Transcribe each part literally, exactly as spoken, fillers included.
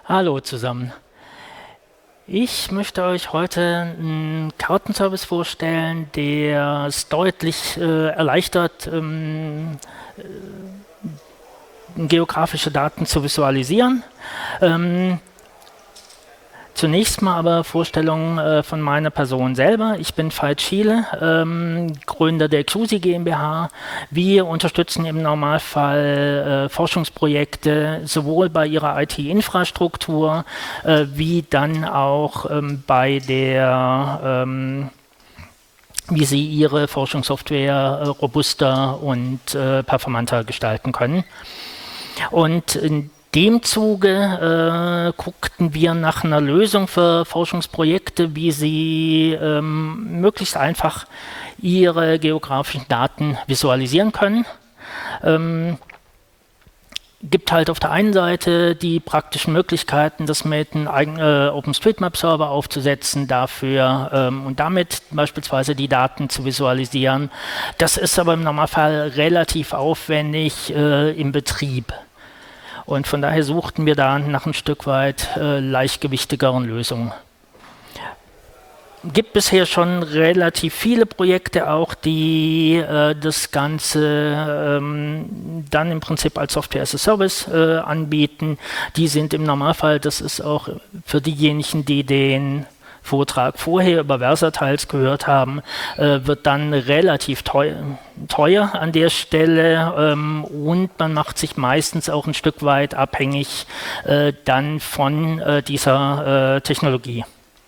Hallo zusammen. Ich möchte euch heute einen Kartenservice vorstellen, der es deutlich äh, erleichtert, ähm, geografische Daten zu visualisieren. Ähm, Zunächst mal aber Vorstellung äh, von meiner Person selber. Ich bin Veit Schiele, ähm, Gründer der Q S I GmbH. Wir unterstützen im Normalfall äh, Forschungsprojekte sowohl bei ihrer I T-Infrastruktur äh, wie dann auch ähm, bei der ähm, wie sie ihre Forschungssoftware äh, robuster und äh, performanter gestalten können. Und in dem Zuge äh, guckten wir nach einer Lösung für Forschungsprojekte, wie sie ähm, möglichst einfach ihre geografischen Daten visualisieren können. Ähm, gibt halt auf der einen Seite die praktischen Möglichkeiten, das mit einem eigenen äh, OpenStreetMap-Server aufzusetzen, dafür ähm, und damit beispielsweise die Daten zu visualisieren. Das ist aber im Normalfall relativ aufwendig äh, im Betrieb. Und von daher suchten wir da nach ein Stück weit äh, leichtgewichtigeren Lösungen. Gibt bisher schon relativ viele Projekte auch, die äh, das Ganze ähm, dann im Prinzip als Software as a Service äh, anbieten. Die sind im Normalfall, das ist auch für diejenigen, die den Vortrag vorher über Versatiles gehört haben, äh, wird dann relativ teuer, teuer an der Stelle ähm, und man macht sich meistens auch ein Stück weit abhängig äh, dann von äh, dieser äh, Technologie.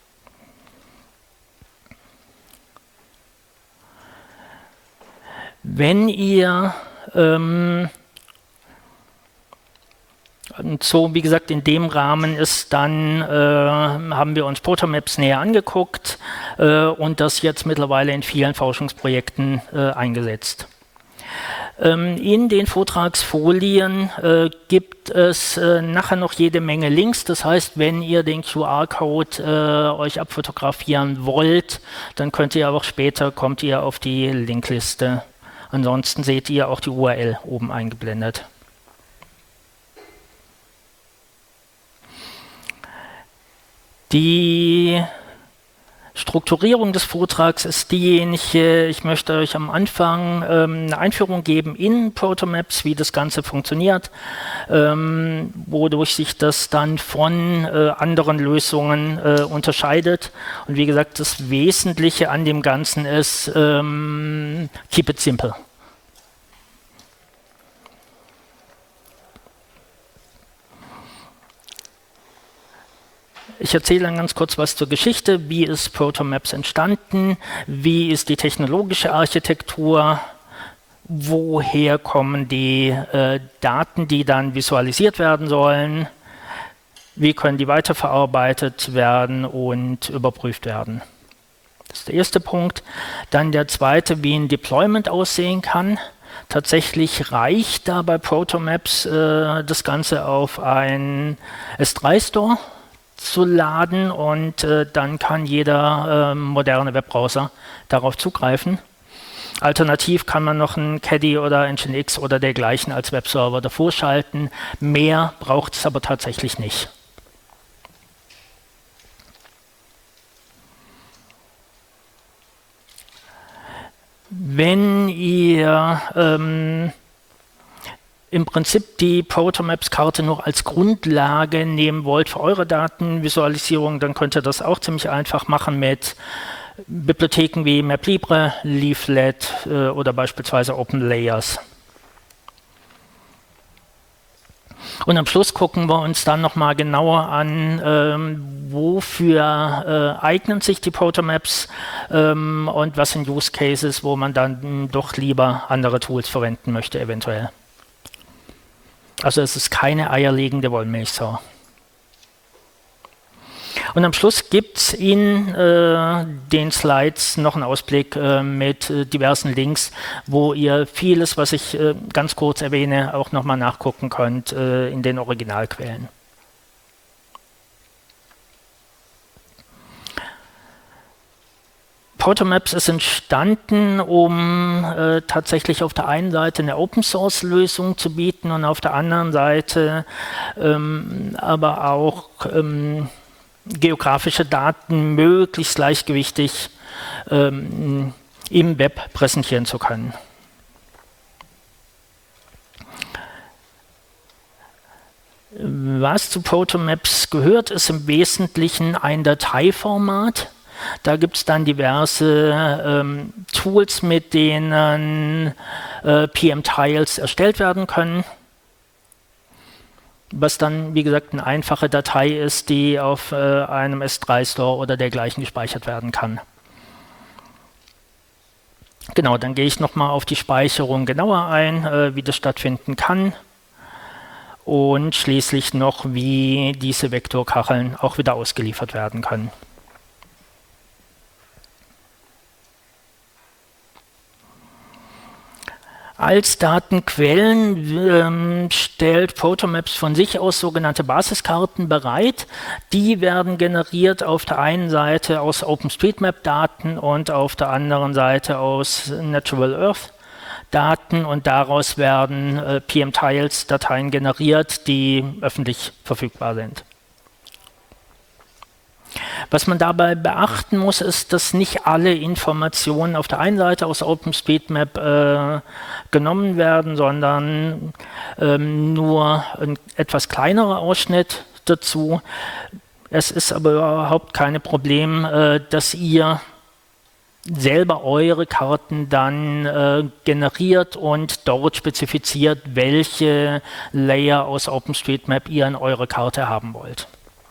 Wenn ihr ähm, Und so, wie gesagt, in dem Rahmen ist dann, äh, haben wir uns Protomaps näher angeguckt äh, und das jetzt mittlerweile in vielen Forschungsprojekten äh, eingesetzt. Ähm, in den Vortragsfolien äh, gibt es äh, nachher noch jede Menge Links. Das heißt, wenn ihr den Q R-Code äh, euch abfotografieren wollt, dann könnt ihr auch später, kommt ihr auf die Linkliste. Ansonsten seht ihr auch die U R L oben eingeblendet. Die Strukturierung des Vortrags ist diejenige, ich möchte euch am Anfang ähm, eine Einführung geben in Protomaps, wie das Ganze funktioniert, ähm, wodurch sich das dann von äh, anderen Lösungen äh, unterscheidet. Und wie gesagt, das Wesentliche an dem Ganzen ist, ähm, keep it simple. Ich erzähle dann ganz kurz was zur Geschichte. Wie ist Protomaps entstanden? Wie ist die technologische Architektur? Woher kommen die äh, Daten, die dann visualisiert werden sollen? Wie können die weiterverarbeitet werden und überprüft werden? Das ist der erste Punkt. Dann der zweite, wie ein Deployment aussehen kann. Tatsächlich reicht da bei Protomaps äh, das Ganze auf einen S drei Store zu laden und äh, dann kann jeder äh, moderne Webbrowser darauf zugreifen. Alternativ kann man noch einen Caddy oder Nginx oder dergleichen als Webserver davor schalten. Mehr braucht es aber tatsächlich nicht. Wenn ihr ähm, im Prinzip die Protomaps-Karte noch als Grundlage nehmen wollt für eure Datenvisualisierung, dann könnt ihr das auch ziemlich einfach machen mit Bibliotheken wie MapLibre, Leaflet äh, oder beispielsweise OpenLayers. Und am Schluss gucken wir uns dann nochmal genauer an, ähm, wofür äh, eignen sich die Protomaps ähm, und was sind Use Cases, wo man dann doch lieber andere Tools verwenden möchte eventuell. Also es ist keine eierlegende Wollmilchsau. Und am Schluss gibt es in äh, den Slides noch einen Ausblick äh, mit äh, diversen Links, wo ihr vieles, was ich äh, ganz kurz erwähne, auch nochmal nachgucken könnt äh, in den Originalquellen. Protomaps ist entstanden, um äh, tatsächlich auf der einen Seite eine Open-Source-Lösung zu bieten und auf der anderen Seite ähm, aber auch ähm, geografische Daten möglichst gleichgewichtig ähm, im Web präsentieren zu können. Was zu Protomaps gehört, ist im Wesentlichen ein Dateiformat. Da gibt es dann diverse ähm, Tools, mit denen äh, P M-Tiles erstellt werden können. Was dann, wie gesagt, eine einfache Datei ist, die auf äh, einem S drei Store oder dergleichen gespeichert werden kann. Genau, dann gehe ich nochmal auf die Speicherung genauer ein, äh, wie das stattfinden kann. Und schließlich noch, wie diese Vektorkacheln auch wieder ausgeliefert werden können. Als Datenquellen ähm, stellt Protomaps von sich aus sogenannte Basiskarten bereit. Die werden generiert auf der einen Seite aus OpenStreetMap-Daten und auf der anderen Seite aus Natural Earth-Daten und daraus werden äh, P M-Tiles-Dateien generiert, die öffentlich verfügbar sind. Was man dabei beachten muss, ist, dass nicht alle Informationen auf der einen Seite aus OpenStreetMap äh, genommen werden, sondern ähm, nur ein etwas kleinerer Ausschnitt dazu. Es ist aber überhaupt kein Problem, äh, dass ihr selber eure Karten dann äh, generiert und dort spezifiziert, welche Layer aus OpenStreetMap ihr in eure Karte haben wollt.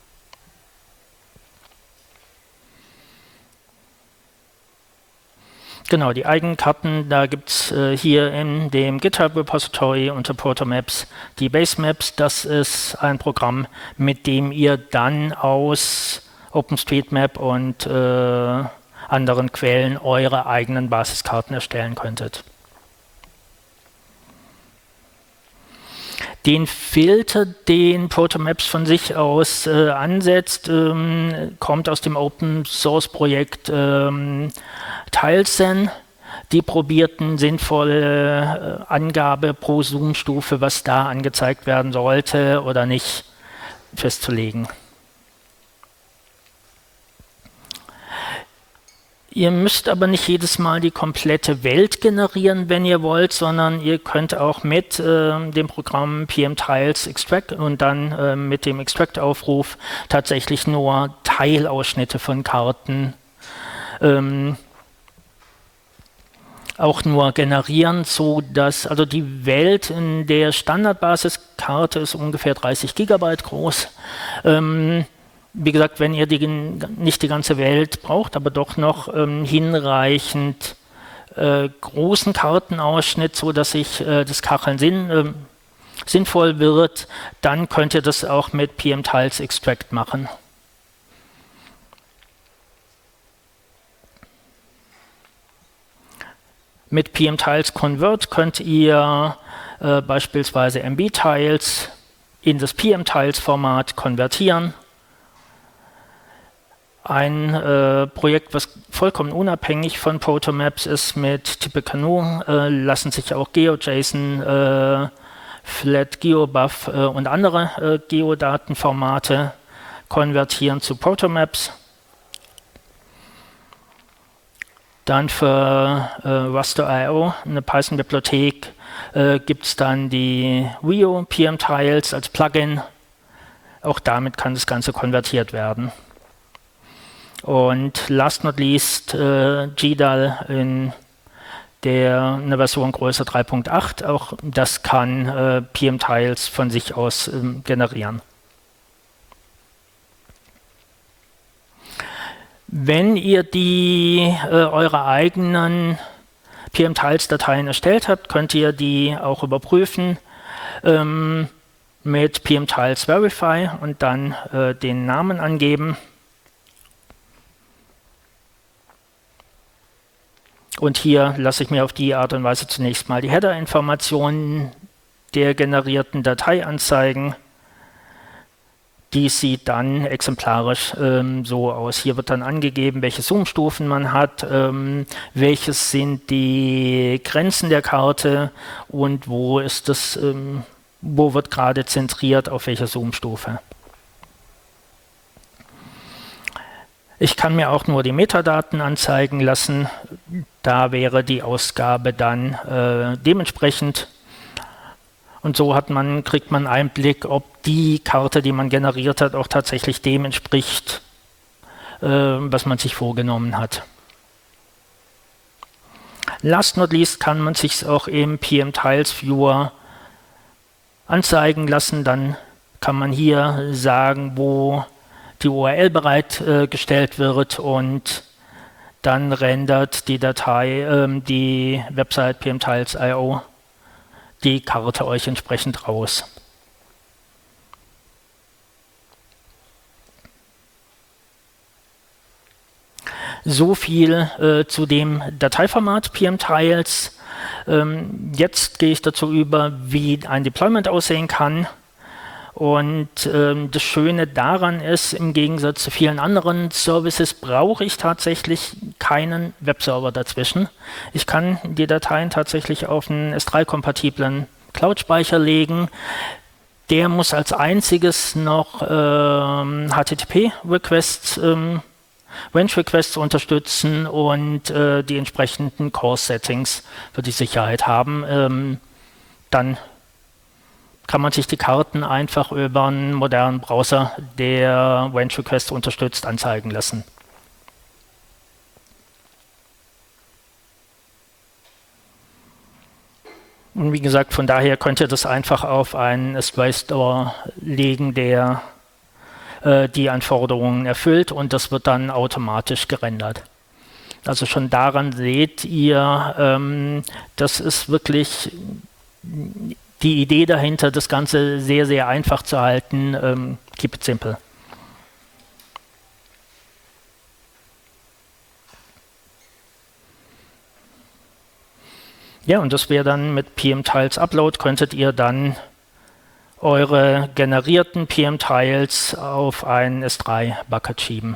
Genau, die Eigenkarten, da gibt es äh, hier in dem GitHub-Repository unter Protomaps die Basemaps. Das ist ein Programm, mit dem ihr dann aus OpenStreetMap und äh, anderen Quellen eure eigenen Basiskarten erstellen könntet. Den Filter, den Protomaps von sich aus äh, ansetzt, ähm, kommt aus dem Open-Source-Projekt ähm, Tilesen. Die probierten sinnvolle äh, Angabe pro Zoom-Stufe, was da angezeigt werden sollte oder nicht, festzulegen. Ihr müsst aber nicht jedes Mal die komplette Welt generieren, wenn ihr wollt, sondern ihr könnt auch mit äh, dem Programm P M-Tiles Extract und dann äh, mit dem Extract-Aufruf tatsächlich nur Teilausschnitte von Karten ähm, auch nur generieren, so dass also die Welt in der Standardbasiskarte ist ungefähr dreißig Gigabyte groß. Ähm, Wie gesagt, wenn ihr die, nicht die ganze Welt braucht, aber doch noch ähm, hinreichend äh, großen Kartenausschnitt, sodass sich äh, das Kacheln sinn, äh, sinnvoll wird, dann könnt ihr das auch mit P M-Tiles Extract machen. Mit P M-Tiles Convert könnt ihr äh, beispielsweise M B-Tiles in das P M-Tiles-Format konvertieren. Ein äh, Projekt, was vollkommen unabhängig von Protomaps ist, mit Tippecanoe, äh, lassen sich auch GeoJSON, äh, Flat GeoBuff äh, und andere äh, Geodatenformate konvertieren zu Protomaps. Dann für äh, Raster Punkt i o, eine Python-Bibliothek, äh, gibt es dann die Rio P M-Tiles als Plugin. Auch damit kann das Ganze konvertiert werden. Und last not least äh, G D A L in der eine Version größer drei Punkt acht, auch das kann äh, P M-Tiles von sich aus ähm, generieren. Wenn ihr die äh, eure eigenen P M-Tiles-Dateien erstellt habt, könnt ihr die auch überprüfen ähm, mit P M-Tiles Verify und dann äh, den Namen angeben. Und hier lasse ich mir auf die Art und Weise zunächst mal die Header-Informationen der generierten Datei anzeigen. Die sieht dann exemplarisch ähm, so aus. Hier wird dann angegeben, welche Zoomstufen man hat, ähm, welches sind die Grenzen der Karte und wo ist das, ähm, wo wird gerade zentriert, auf welcher Zoomstufe. Ich kann mir auch nur die Metadaten anzeigen lassen. Da wäre die Ausgabe dann äh, dementsprechend. Und so hat man, kriegt man Einblick, ob die Karte, die man generiert hat, auch tatsächlich dem entspricht, äh, was man sich vorgenommen hat. Last not least kann man sich auch im P M Tiles Viewer anzeigen lassen. Dann kann man hier sagen, wo die U R L bereitgestellt wird und dann rendert die Datei, äh, die Website P M Tiles Punkt I O die Karte euch entsprechend raus. So viel äh, zu dem Dateiformat P M Tiles. Ähm, jetzt gehe ich dazu über, wie ein Deployment aussehen kann. Und ähm, das Schöne daran ist, im Gegensatz zu vielen anderen Services brauche ich tatsächlich keinen Webserver dazwischen. Ich kann die Dateien tatsächlich auf einen S drei kompatiblen Cloud-Speicher legen. Der muss als einziges noch ähm, H T T P-Requests, ähm, Range-Requests unterstützen und äh, die entsprechenden Core-Settings für die Sicherheit haben. Ähm, dann kann man sich die Karten einfach über einen modernen Browser, der Range Request unterstützt, anzeigen lassen. Und wie gesagt, von daher könnt ihr das einfach auf einen S drei Store legen, der äh, die Anforderungen erfüllt, und das wird dann automatisch gerendert. Also schon daran seht ihr, ähm, das ist wirklich die Idee dahinter, das Ganze sehr, sehr einfach zu halten. Ähm, keep it simple. Ja, und das wäre dann mit P M Tiles Upload, könntet ihr dann eure generierten P M Tiles auf ein S drei Bucket schieben.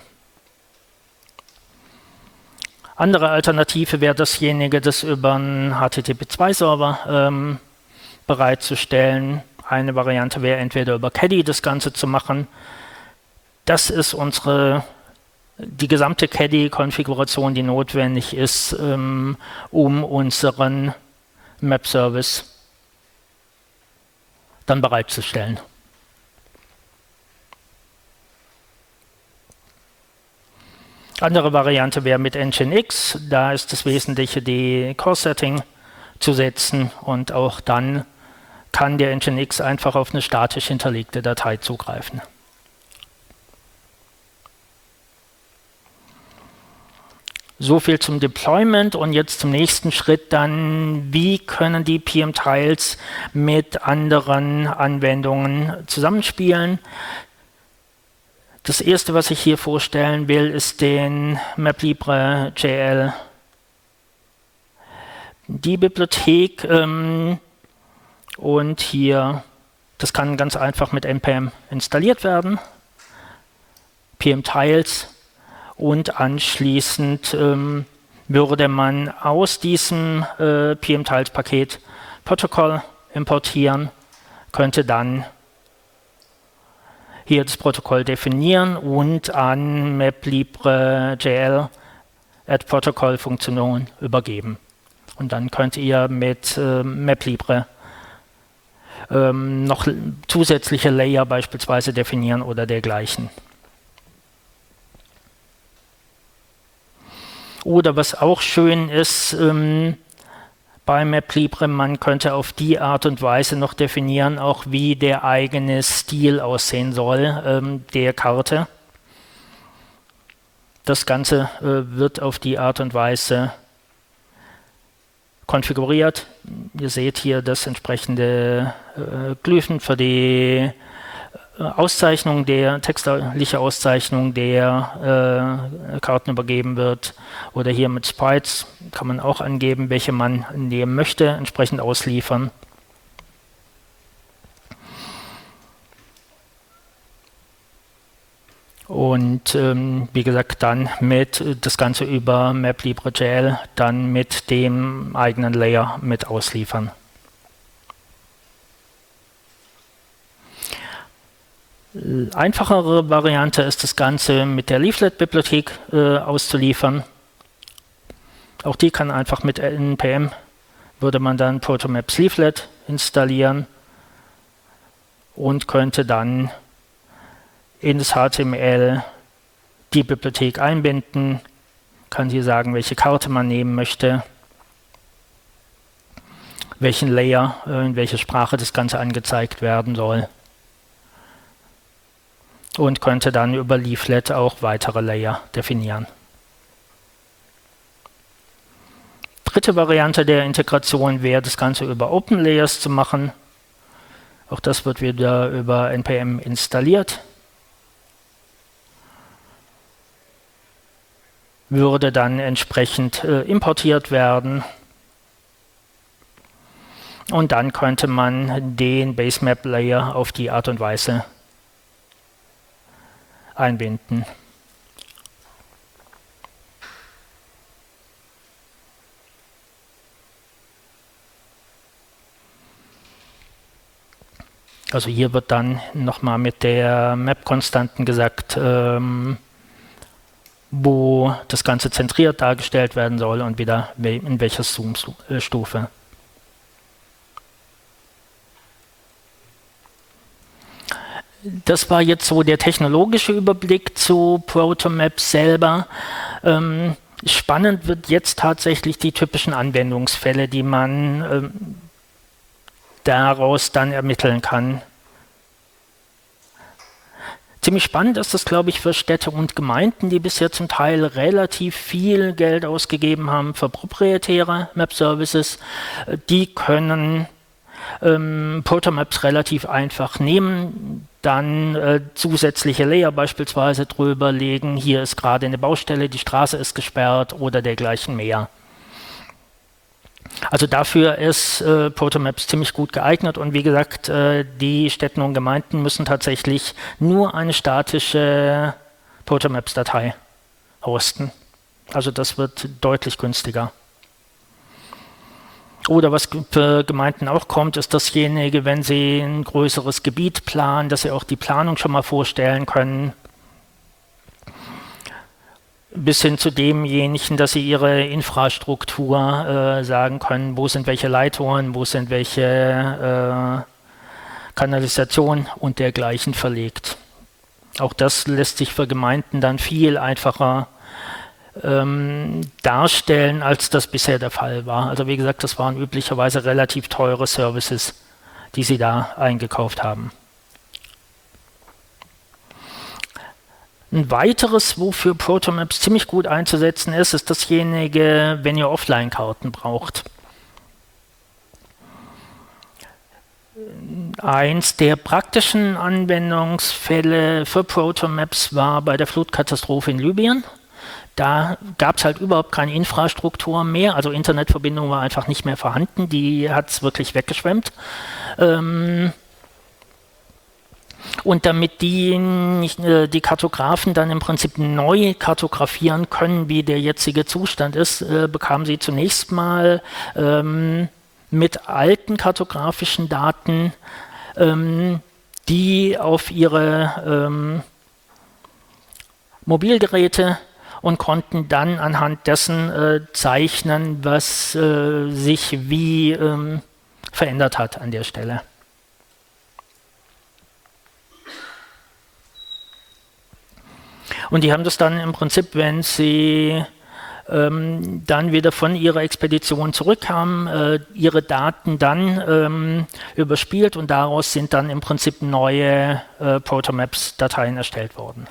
Andere Alternative wäre dasjenige, das über einen H T T P zwei Server ähm, bereitzustellen. Eine Variante wäre entweder über Caddy das Ganze zu machen. Das ist unsere, die gesamte Caddy-Konfiguration, die notwendig ist, ähm, um unseren Map-Service dann bereitzustellen. Andere Variante wäre mit Nginx. Da ist das Wesentliche, die Core-Setting zu setzen, und auch dann kann der Nginx einfach auf eine statisch hinterlegte Datei zugreifen. So viel zum Deployment, und jetzt zum nächsten Schritt dann, wie können die P M Tiles mit anderen Anwendungen zusammenspielen. Das erste, was ich hier vorstellen will, ist den MapLibre Punkt J L. Die Bibliothek ähm, und hier, das kann ganz einfach mit N P M installiert werden. P M Tiles. Und anschließend ähm, würde man aus diesem äh, P M Tiles Paket Protokoll importieren, könnte dann hier das Protokoll definieren und an MapLibre Punkt J L Add Protocol Funktion übergeben. Und dann könnt ihr mit äh, MapLibre ähm, noch zusätzliche Layer beispielsweise definieren oder dergleichen. Oder was auch schön ist, ähm, bei MapLibre, man könnte auf die Art und Weise noch definieren, auch wie der eigene Stil aussehen soll, ähm, der Karte. Das Ganze äh, wird auf die Art und Weise konfiguriert. Ihr seht hier das entsprechende äh, Glyphen für die Auszeichnung, der textliche Auszeichnung der äh, Karten übergeben wird, oder hier mit Sprites kann man auch angeben, welche man nehmen möchte, entsprechend ausliefern. Und ähm, wie gesagt, dann mit äh, das Ganze über MapLibre.jl dann mit dem eigenen Layer mit ausliefern. Einfachere Variante ist das Ganze mit der Leaflet-Bibliothek äh, auszuliefern. Auch die kann einfach mit N P M, würde man dann Protomaps Leaflet installieren und könnte dann in das H T M L die Bibliothek einbinden, kann hier sagen, welche Karte man nehmen möchte, welchen Layer, äh, in welcher Sprache das Ganze angezeigt werden soll. Und könnte dann über Leaflet auch weitere Layer definieren. Dritte Variante der Integration wäre, das Ganze über OpenLayers zu machen. Auch das wird wieder über N P M installiert. Würde dann entsprechend äh, importiert werden. Und dann könnte man den Basemap-Layer auf die Art und Weise einbinden. Also hier wird dann nochmal mit der Map-Konstanten gesagt, ähm, wo das Ganze zentriert dargestellt werden soll und wieder in welcher Zoom-Stufe. Das war jetzt so der technologische Überblick zu Protomaps selber. Ähm, spannend wird jetzt tatsächlich die typischen Anwendungsfälle, die man ähm, daraus dann ermitteln kann. Ziemlich spannend ist das, glaube ich, für Städte und Gemeinden, die bisher zum Teil relativ viel Geld ausgegeben haben für proprietäre Map-Services. Die können ähm, Protomaps relativ einfach nehmen, dann äh, zusätzliche Layer beispielsweise drüber legen. Hier ist gerade eine Baustelle, die Straße ist gesperrt oder dergleichen mehr. Also dafür ist äh, Protomaps ziemlich gut geeignet und wie gesagt, äh, die Städte und Gemeinden müssen tatsächlich nur eine statische Protomaps-Datei hosten. Also das wird deutlich günstiger. Oder was für Gemeinden auch kommt, ist dasjenige, wenn sie ein größeres Gebiet planen, dass sie auch die Planung schon mal vorstellen können. Bis hin zu demjenigen, dass sie ihre Infrastruktur äh, sagen können, wo sind welche Leitungen, wo sind welche äh, Kanalisation und dergleichen verlegt. Auch das lässt sich für Gemeinden dann viel einfacher ähm, darstellen, als das bisher der Fall war. Also wie gesagt, das waren üblicherweise relativ teure Services, die sie da eingekauft haben. Ein weiteres, wofür Protomaps ziemlich gut einzusetzen ist, ist dasjenige, wenn ihr Offline-Karten braucht. Eins der praktischen Anwendungsfälle für Protomaps war bei der Flutkatastrophe in Libyen. Da gab es halt überhaupt keine Infrastruktur mehr, also Internetverbindung war einfach nicht mehr vorhanden, die hat es wirklich weggeschwemmt. Ähm, Und damit die, die Kartografen dann im Prinzip neu kartografieren können, wie der jetzige Zustand ist, äh, bekamen sie zunächst mal ähm, mit alten kartografischen Daten, ähm, die auf ihre ähm, Mobilgeräte und konnten dann anhand dessen äh, zeichnen, was äh, sich wie ähm, verändert hat an der Stelle. Und die haben das dann im Prinzip, wenn sie ähm, dann wieder von ihrer Expedition zurückkamen, äh, ihre Daten dann ähm, überspielt und daraus sind dann im Prinzip neue äh, Protomaps-Dateien erstellt worden.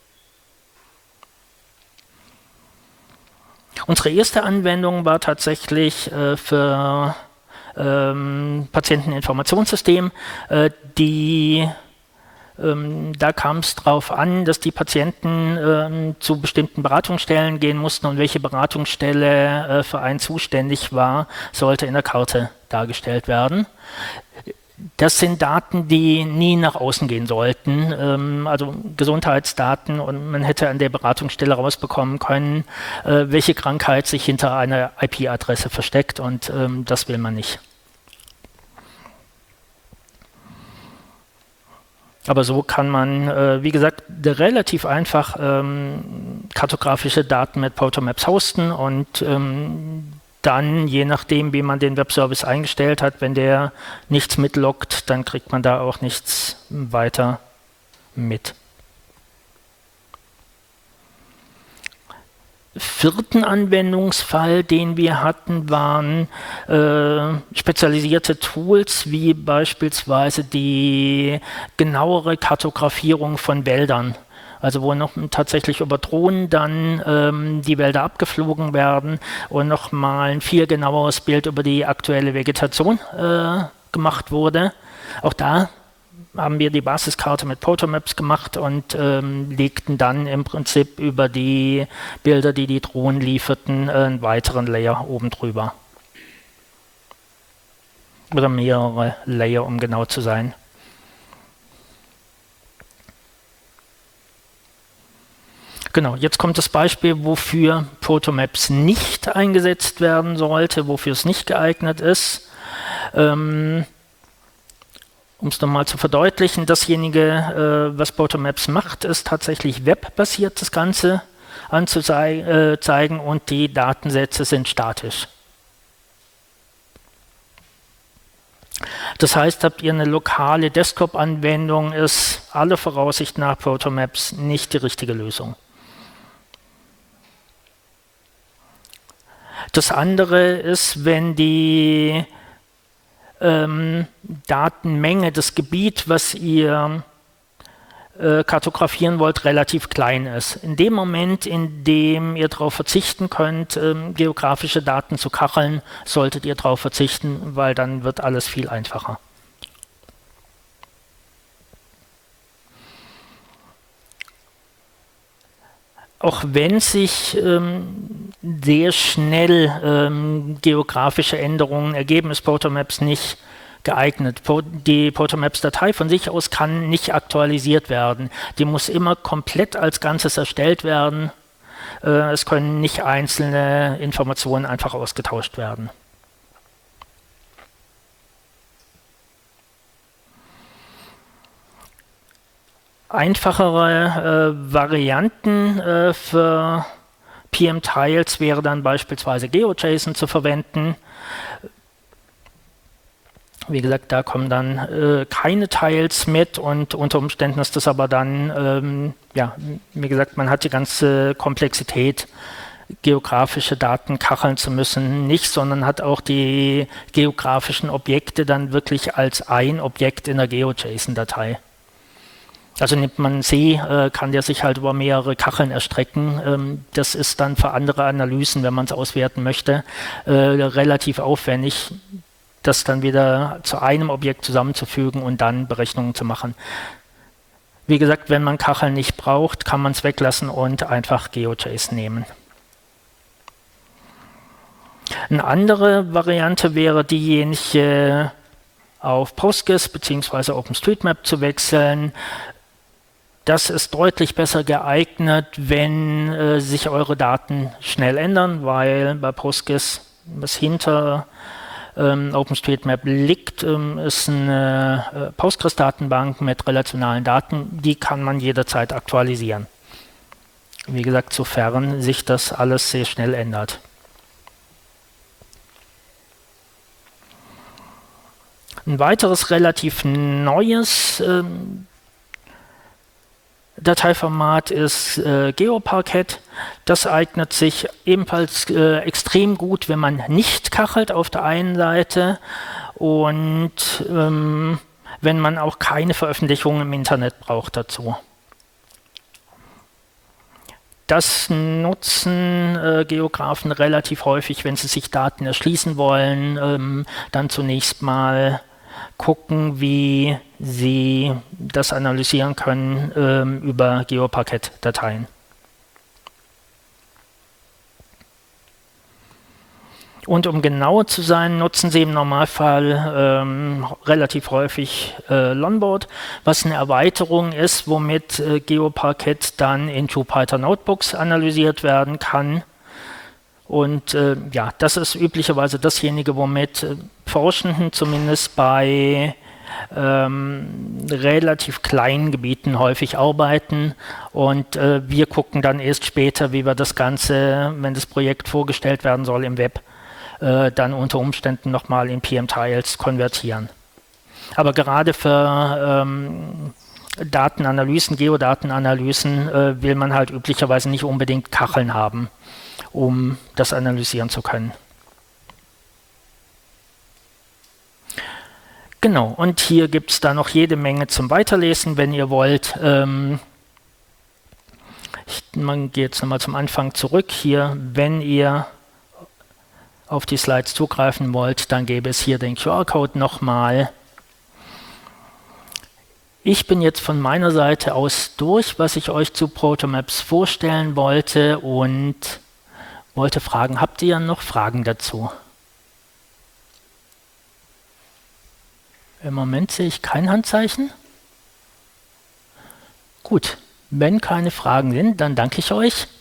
Unsere erste Anwendung war tatsächlich äh, für ähm, Patienteninformationssystem, äh, die Ähm, da kam es darauf an, dass die Patienten ähm, zu bestimmten Beratungsstellen gehen mussten und welche Beratungsstelle äh, für einen zuständig war, sollte in der Karte dargestellt werden. Das sind Daten, die nie nach außen gehen sollten, ähm, also Gesundheitsdaten, und man hätte an der Beratungsstelle rausbekommen können, äh, welche Krankheit sich hinter einer I P-Adresse versteckt, und ähm, das will man nicht. Aber so kann man, äh, wie gesagt, relativ einfach ähm, kartografische Daten mit Protomaps hosten, und ähm, dann, je nachdem, wie man den Webservice eingestellt hat, wenn der nichts mitloggt, dann kriegt man da auch nichts weiter mit. Vierten Anwendungsfall, den wir hatten, waren äh, spezialisierte Tools, wie beispielsweise die genauere Kartografierung von Wäldern. Also wo noch tatsächlich über Drohnen dann ähm, die Wälder abgeflogen werden und nochmal ein viel genaueres Bild über die aktuelle Vegetation äh, gemacht wurde. Auch da haben wir die Basiskarte mit Protomaps gemacht und ähm, legten dann im Prinzip über die Bilder, die die Drohnen lieferten, einen weiteren Layer oben drüber. Oder mehrere Layer, um genau zu sein. Genau, jetzt kommt das Beispiel, wofür Protomaps nicht eingesetzt werden sollte, wofür es nicht geeignet ist. Ähm, Um es nochmal zu verdeutlichen, dasjenige, äh, was Protomaps macht, ist tatsächlich webbasiert, das Ganze anzuzeigen, und die Datensätze sind statisch. Das heißt, habt ihr eine lokale Desktop-Anwendung, ist aller Voraussicht nach Protomaps nicht die richtige Lösung. Das andere ist, wenn die ähm, Datenmenge, das Gebiet, was ihr äh, kartografieren wollt, relativ klein ist. In dem Moment, in dem ihr darauf verzichten könnt, ähm, geografische Daten zu kacheln, solltet ihr darauf verzichten, weil dann wird alles viel einfacher. Auch wenn sich ähm, sehr schnell ähm, geografische Änderungen ergeben, ist Protomaps nicht geeignet. Die Protomaps-Datei von sich aus kann nicht aktualisiert werden. Die muss immer komplett als Ganzes erstellt werden. Äh, es können nicht einzelne Informationen einfach ausgetauscht werden. Einfachere äh, Varianten äh, für P M-Tiles wäre dann beispielsweise GeoJSON zu verwenden. Wie gesagt, da kommen dann äh, keine Tiles mit, und unter Umständen ist das aber dann, ähm, ja, wie gesagt, man hat die ganze Komplexität, geografische Daten kacheln zu müssen, nicht, sondern hat auch die geografischen Objekte dann wirklich als ein Objekt in der GeoJSON-Datei. Also nimmt man einen See, äh, kann der sich halt über mehrere Kacheln erstrecken. Ähm, das ist dann für andere Analysen, wenn man es auswerten möchte, äh, relativ aufwendig, das dann wieder zu einem Objekt zusammenzufügen und dann Berechnungen zu machen. Wie gesagt, wenn man Kacheln nicht braucht, kann man es weglassen und einfach GeoJSON nehmen. Eine andere Variante wäre diejenige, auf PostGIS bzw. OpenStreetMap zu wechseln. Das ist deutlich besser geeignet, wenn äh, sich eure Daten schnell ändern, weil bei PostGIS, was hinter ähm, OpenStreetMap liegt, ähm, ist eine äh, Postgres-Datenbank mit relationalen Daten, die kann man jederzeit aktualisieren. Wie gesagt, sofern sich das alles sehr schnell ändert. Ein weiteres relativ neues ähm, Dateiformat ist äh, GeoParquet. Das eignet sich ebenfalls äh, extrem gut, wenn man nicht kachelt auf der einen Seite und ähm, wenn man auch keine Veröffentlichungen im Internet braucht dazu. Das nutzen äh, Geografen relativ häufig, wenn sie sich Daten erschließen wollen, ähm, dann zunächst mal gucken, wie sie das analysieren können ähm, über GeoParquet-Dateien. Und um genauer zu sein, nutzen Sie im Normalfall ähm, relativ häufig äh, Longboard, was eine Erweiterung ist, womit äh, GeoParquet dann in Jupyter Notebooks analysiert werden kann. Und äh, ja, das ist üblicherweise dasjenige, womit äh, Forschenden zumindest bei ähm, relativ kleinen Gebieten häufig arbeiten. Und äh, wir gucken dann erst später, wie wir das Ganze, wenn das Projekt vorgestellt werden soll im Web, äh, dann unter Umständen nochmal in P M-Tiles konvertieren. Aber gerade für ähm, Datenanalysen, Geodatenanalysen äh, will man halt üblicherweise nicht unbedingt Kacheln haben, um das analysieren zu können. Genau, und hier gibt es da noch jede Menge zum Weiterlesen, wenn ihr wollt. Ähm, ich man geht jetzt nochmal zum Anfang zurück. Hier, wenn ihr auf die Slides zugreifen wollt, dann gäbe es hier den Q R-Code nochmal. Ich bin jetzt von meiner Seite aus durch, was ich euch zu Protomaps vorstellen wollte und wollte fragen, habt ihr noch Fragen dazu? Im Moment sehe ich kein Handzeichen. Gut, wenn keine Fragen sind, dann danke ich euch.